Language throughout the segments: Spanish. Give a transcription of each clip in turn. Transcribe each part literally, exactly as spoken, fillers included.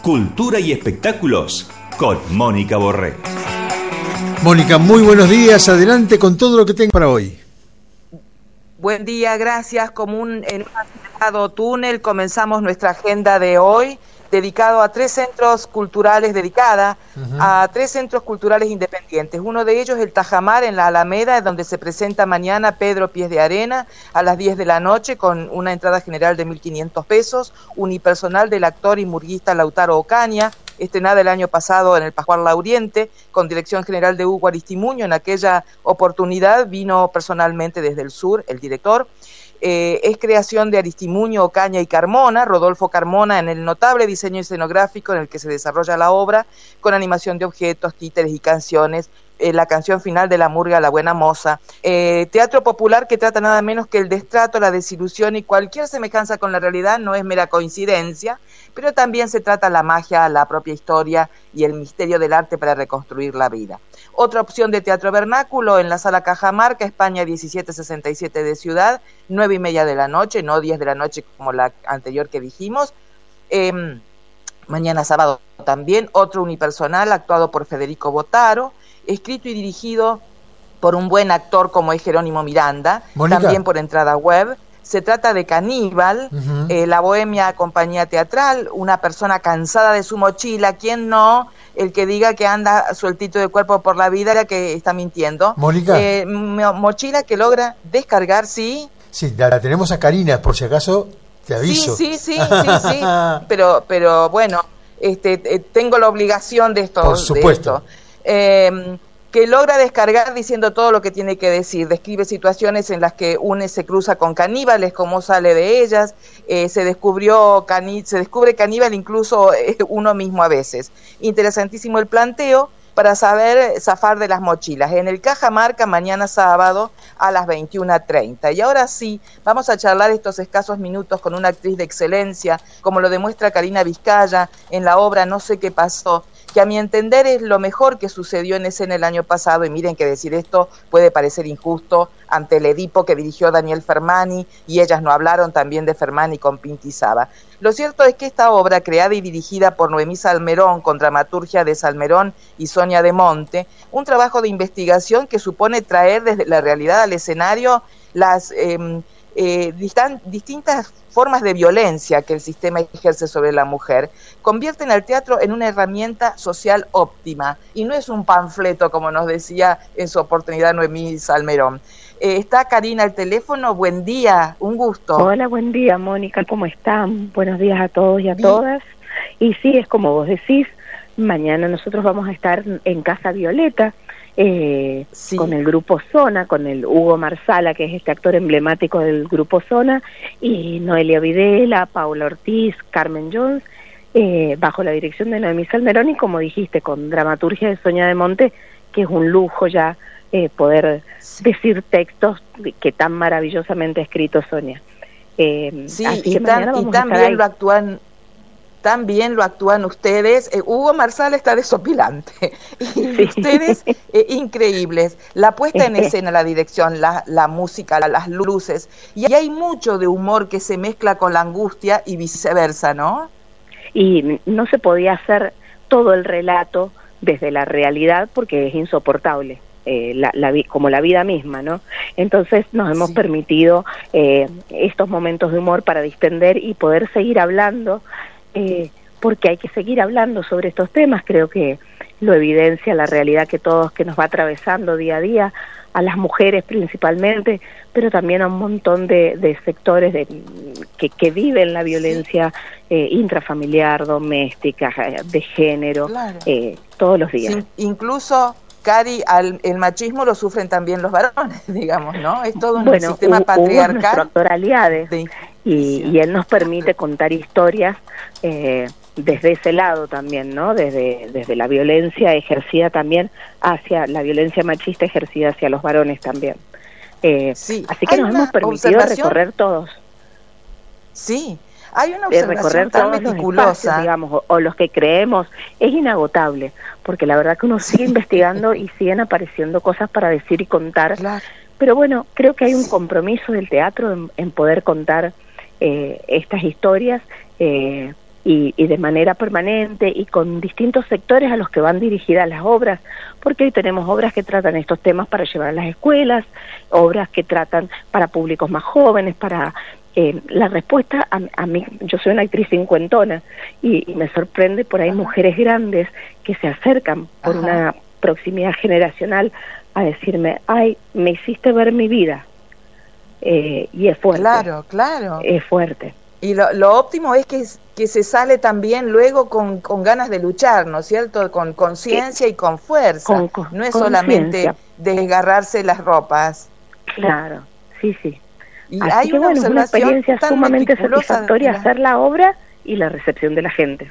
cultura y espectáculos con Mónica Borré. Mónica, muy buenos días, adelante con todo lo que tengo para hoy. Buen día, gracias. Como un, en un acelerado túnel comenzamos nuestra agenda de hoy, dedicado a tres centros culturales, dedicada uh-huh. a tres centros culturales independientes. Uno de ellos, el Tajamar, en la Alameda, donde se presenta mañana Pedro Pies de Arena a las diez de la noche, con una entrada general de mil quinientos pesos, unipersonal del actor y murguista Lautaro Ocaña, estrenada el año pasado en el Pascual Lauriente, con dirección general de Hugo Aristimuño. En aquella oportunidad vino personalmente desde el sur el director. Eh, es creación de Aristimuño, Ocaña y Carmona, Rodolfo Carmona, en el notable diseño escenográfico en el que se desarrolla la obra, con animación de objetos, títeres y canciones, eh, la canción final de la murga La Buena Moza. Eh, teatro popular que trata nada menos que el destrato, la desilusión y cualquier semejanza con la realidad no es mera coincidencia, pero también se trata la magia, la propia historia y el misterio del arte para reconstruir la vida. Otra opción de teatro vernáculo en la Sala Cajamarca, España diecisiete sesenta y siete de Ciudad, nueve y media de la noche, no diez de la noche como la anterior que dijimos. Eh, mañana sábado también, otro unipersonal actuado por Federico Botaro, escrito y dirigido por un buen actor como es Jerónimo Miranda, Mónica. También por entrada web. Se trata de Caníbal, uh-huh. eh, la Bohemia Compañía Teatral, una persona cansada de su mochila, ¿quién no? El que diga que anda sueltito de cuerpo por la vida, era que está mintiendo. Mónica. Eh, mochila que logra descargar, ¿sí? Sí, la, la tenemos a Karina, por si acaso te aviso. Sí, sí, sí, sí, sí. pero, pero bueno, este, eh, tengo la obligación de esto. Por supuesto. De esto. Eh, que logra descargar diciendo todo lo que tiene que decir. Describe situaciones en las que une se cruza con caníbales, cómo sale de ellas, eh, se descubrió caní se descubre caníbal incluso eh, uno mismo a veces. Interesantísimo el planteo para saber zafar de las mochilas. En el Cajamarca, mañana sábado a las veintiuna treinta. Y ahora sí, vamos a charlar estos escasos minutos con una actriz de excelencia, como lo demuestra Karina Vizcaya en la obra No sé qué pasó, que a mi entender es lo mejor que sucedió en escena el año pasado, y miren que decir esto puede parecer injusto ante el Edipo que dirigió Daniel Fermani, y ellas no hablaron también de Fermani con Pinti Saba. Lo cierto es que esta obra, creada y dirigida por Noemí Salmerón, con dramaturgia de Salmerón y Sonia de Monte, un trabajo de investigación que supone traer desde la realidad al escenario las eh, eh, distan, distintas formas de violencia que el sistema ejerce sobre la mujer, convierten al teatro en una herramienta social óptima, y no es un panfleto, como nos decía en su oportunidad Noemí Salmerón. Eh, está Karina al teléfono, buen día, un gusto. Hola, buen día, Mónica, ¿cómo están? Buenos días a todos y a Bien. todas. Y sí, es como vos decís, mañana nosotros vamos a estar en Casa Violeta, eh, sí. con el grupo Zona, con el Hugo Marsala, que es este actor emblemático del grupo Zona, y Noelia Videla, Paula Ortiz, Carmen Jones, eh, bajo la dirección de Noemí Salmerón, y como dijiste, con dramaturgia de Sonia de Monte, que es un lujo ya eh, poder sí. decir textos que tan maravillosamente ha escrito Sonia. Eh, sí, así y, que tan, y también lo actúan También lo actúan ustedes. Eh, Hugo Marsala está desopilante. Y sí. ustedes, eh, increíbles. La puesta en escena, la dirección, la, la música, la, las luces. Y hay mucho de humor que se mezcla con la angustia y viceversa, ¿no? Y no se podía hacer todo el relato desde la realidad porque es insoportable. Eh, la, la, como la vida misma, ¿no? Entonces nos hemos sí. permitido eh, estos momentos de humor para distender y poder seguir hablando, eh, porque hay que seguir hablando sobre estos temas. Creo que lo evidencia la realidad que todos, que nos va atravesando día a día, a las mujeres principalmente, pero también a un montón de, de sectores de, que, que viven la violencia sí. eh, intrafamiliar, doméstica, de género, claro. eh, todos los días. Sí, incluso Cari, al, el machismo lo sufren también los varones, digamos, ¿no? Es todo un bueno, sistema Hugo patriarcal. Es nuestro actor aliade, de... y, y él nos permite contar historias eh, desde ese lado también, ¿no? Desde, desde la violencia ejercida también hacia, la violencia machista ejercida hacia los varones también. Eh, sí. Así que nos hemos permitido recorrer todos. Sí. Hay una observación tan meticulosa, espacios, digamos, o, o los que creemos, es inagotable, porque la verdad que uno sigue investigando y siguen apareciendo cosas para decir y contar, claro. Pero bueno, creo que hay un compromiso del teatro en, en poder contar eh, estas historias, eh, y, y de manera permanente y con distintos sectores a los que van dirigidas las obras, porque hoy tenemos obras que tratan estos temas para llevar a las escuelas, obras que tratan para públicos más jóvenes, para eh, la respuesta a, a mí, yo soy una actriz cincuentona y, y me sorprende por ahí mujeres grandes que se acercan por Ajá. una proximidad generacional a decirme, ay, me hiciste ver mi vida, eh, y es fuerte. Claro, claro. Es fuerte. Y lo, lo óptimo es que, que se sale también luego con, con ganas de luchar, ¿no es cierto? Con conciencia y con fuerza. Con, con, no es solamente desgarrarse las ropas. Claro, sí, sí. Y Así hay que una bueno, es una experiencia sumamente satisfactoria la... hacer la obra y la recepción de la gente.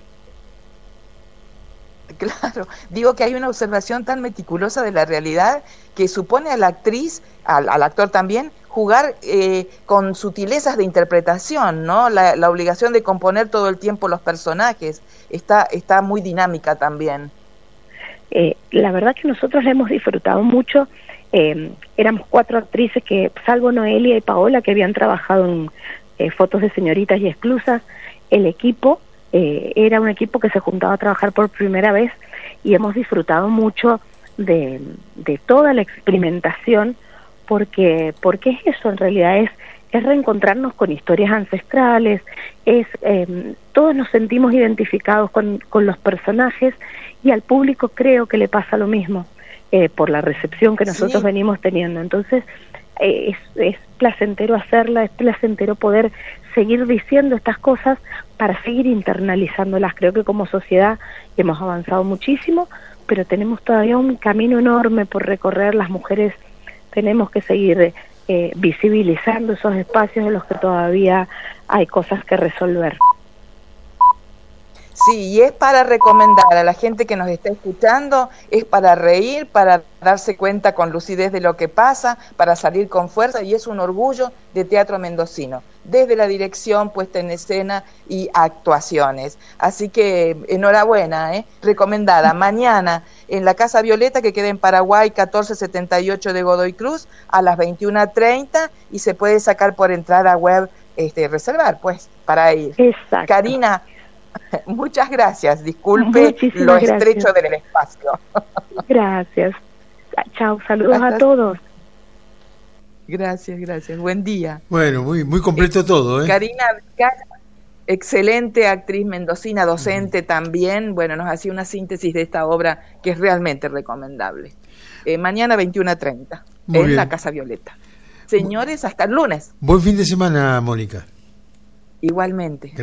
Claro, digo que hay una observación tan meticulosa de la realidad que supone a la actriz, al, al actor también, jugar eh, con sutilezas de interpretación, ¿no? La, la obligación de componer todo el tiempo los personajes está, está muy dinámica también. Eh, la verdad que nosotros la hemos disfrutado mucho. Eh, éramos cuatro actrices que, salvo Noelia y Paola, que habían trabajado en eh, Fotos de Señoritas y Exclusas, el equipo eh, era un equipo que se juntaba a trabajar por primera vez y hemos disfrutado mucho de, de toda la experimentación, porque porque es eso, en realidad es es reencontrarnos con historias ancestrales, es eh, todos nos sentimos identificados con, con los personajes y al público creo que le pasa lo mismo, eh, por la recepción que nosotros sí. venimos teniendo. Entonces eh, es, es placentero hacerla, es placentero poder seguir diciendo estas cosas para seguir internalizándolas. Creo que como sociedad hemos avanzado muchísimo, pero tenemos todavía un camino enorme por recorrer. Las mujeres tenemos que seguir eh, visibilizando esos espacios en los que todavía hay cosas que resolver. Sí, y es para recomendar a la gente que nos está escuchando, es para reír, para darse cuenta con lucidez de lo que pasa, para salir con fuerza, y es un orgullo de Teatro Mendocino, desde la dirección, puesta en escena y actuaciones. Así que enhorabuena, ¿eh? Recomendada. Mañana en la Casa Violeta, que queda en Paraguay catorce setenta y ocho de Godoy Cruz, a las veintiuna treinta, y se puede sacar por entrada web, este, reservar, pues, para ir. Exacto. Karina, muchas gracias. Disculpe Muchísimas lo gracias. estrecho del espacio. Gracias. Chao, saludos Hasta a todos. Gracias, gracias. Buen día. Bueno, muy muy completo eh, todo, ¿eh? Karina, excelente actriz mendocina, docente uh-huh. también. Bueno, nos hacía una síntesis de esta obra que es realmente recomendable. Eh, mañana veintiuna treinta en bien. La Casa Violeta. Señores, hasta el lunes. Buen fin de semana, Mónica. Igualmente.